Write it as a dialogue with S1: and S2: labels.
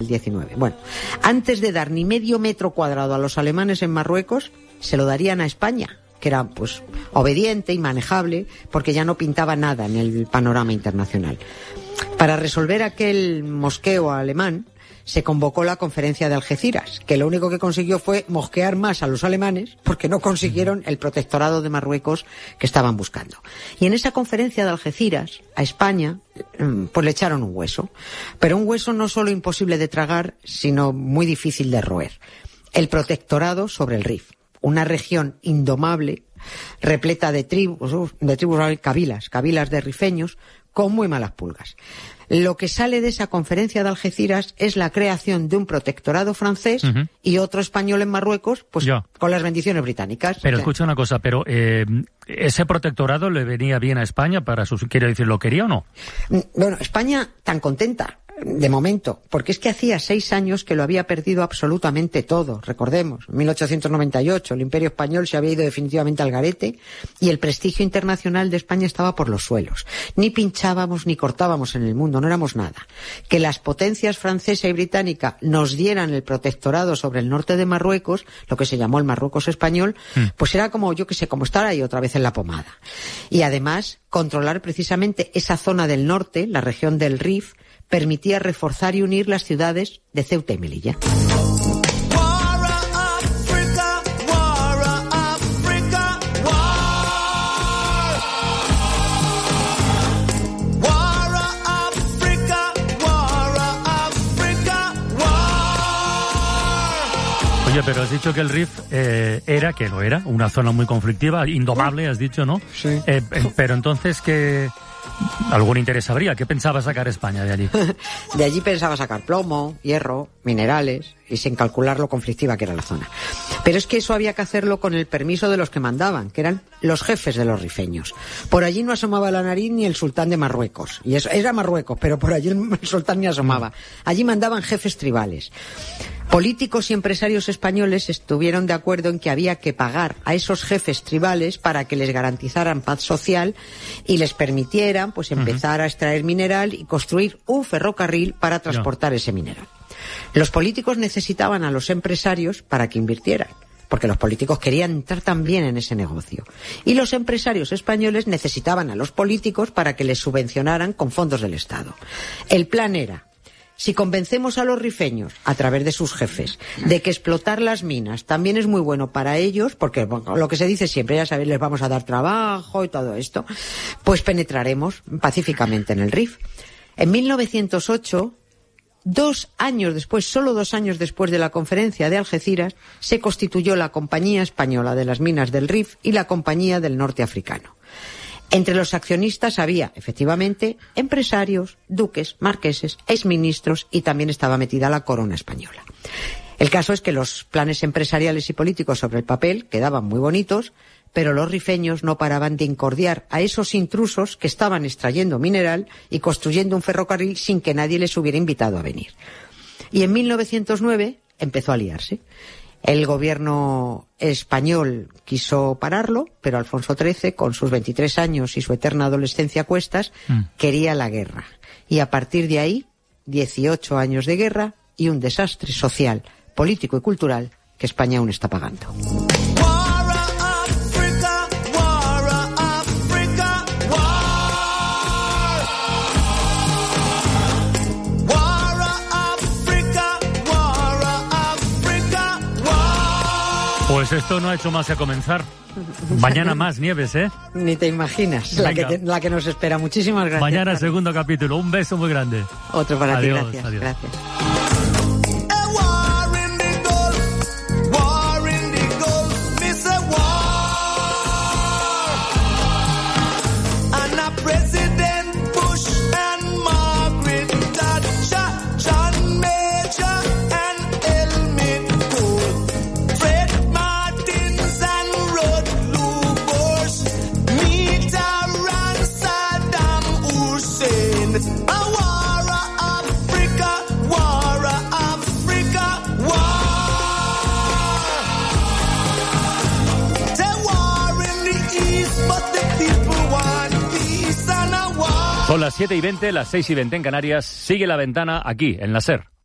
S1: XIX. Bueno, antes de dar ni medio metro cuadrado a los alemanes en Marruecos, se lo darían a España, que era pues obediente y manejable, porque ya no pintaba nada en el panorama internacional. Para resolver aquel mosqueo alemán, se convocó la conferencia de Algeciras, que lo único que consiguió fue mosquear más a los alemanes, porque no consiguieron el protectorado de Marruecos que estaban buscando. Y en esa conferencia de Algeciras, a España, pues le echaron un hueso. Pero un hueso no solo imposible de tragar, sino muy difícil de roer. El protectorado sobre el Rif, una región indomable, repleta de tribus, cabilas de rifeños, con muy malas pulgas. Lo que sale de esa conferencia de Algeciras es la creación de un protectorado francés y otro español en Marruecos, pues con las bendiciones británicas.
S2: Pero escucha una cosa, pero ¿ese protectorado le venía bien a España para quiero decir, ¿lo quería o no?
S1: Bueno, España tan contenta, de momento, porque es que hacía 6 años que lo había perdido absolutamente todo. Recordemos, en 1898 el Imperio Español se había ido definitivamente al garete y el prestigio internacional de España estaba por los suelos. Ni pinchábamos ni cortábamos en el mundo, no éramos nada. Que las potencias francesa y británica nos dieran el protectorado sobre el norte de Marruecos, lo que se llamó el Marruecos español, pues era como, yo qué sé, como estar ahí otra vez en la pomada. Y además, controlar precisamente esa zona del norte, la región del Rif, permitía reforzar y unir las ciudades de Ceuta y Melilla.
S2: Oye, pero has dicho que el Rif era una zona muy conflictiva, indomable, has dicho, ¿no?
S1: Sí.
S2: Pero entonces, ¿qué? ¿Algún interés habría? ¿Qué pensaba sacar España de allí?
S1: De allí pensaba sacar plomo, hierro, minerales, y sin calcular lo conflictiva que era la zona. Pero es que eso había que hacerlo con el permiso de los que mandaban, que eran los jefes de los rifeños. Por allí no asomaba la nariz ni el sultán de Marruecos. Y eso era Marruecos, pero por allí el sultán ni asomaba. Allí mandaban jefes tribales. Políticos y empresarios españoles estuvieron de acuerdo en que había que pagar a esos jefes tribales para que les garantizaran paz social y les permitieran pues empezar a extraer mineral y construir un ferrocarril para transportar ese mineral. Los políticos necesitaban a los empresarios para que invirtieran, porque los políticos querían entrar también en ese negocio. Y los empresarios españoles necesitaban a los políticos para que les subvencionaran con fondos del Estado. El plan era: si convencemos a los rifeños, a través de sus jefes, de que explotar las minas también es muy bueno para ellos, porque bueno, lo que se dice siempre, ya sabéis, les vamos a dar trabajo y todo esto, pues penetraremos pacíficamente en el Rif. En 1908, 2 años después, solo 2 años después de la conferencia de Algeciras, se constituyó la Compañía Española de las Minas del Rif y la Compañía del Norte Africano. Entre los accionistas había, efectivamente, empresarios, duques, marqueses, exministros y también estaba metida la corona española. El caso es que los planes empresariales y políticos sobre el papel quedaban muy bonitos, pero los rifeños no paraban de incordiar a esos intrusos que estaban extrayendo mineral y construyendo un ferrocarril sin que nadie les hubiera invitado a venir. Y en 1909 empezó a liarse. El gobierno español quiso pararlo, pero Alfonso XIII, con sus 23 años y su eterna adolescencia a cuestas, quería la guerra. Y a partir de ahí, 18 años de guerra y un desastre social, político y cultural que España aún está pagando.
S2: Pues esto no ha hecho más que comenzar. Mañana más nieves, ¿eh?
S1: Ni te imaginas la que nos espera. Muchísimas gracias.
S2: Mañana segundo capítulo. Un beso muy grande.
S1: Otro para
S2: adiós,
S1: ti, gracias.
S2: Adiós.
S1: Gracias.
S2: Son las 7:20, las 6:20 en Canarias. Sigue La Ventana aquí, en la SER.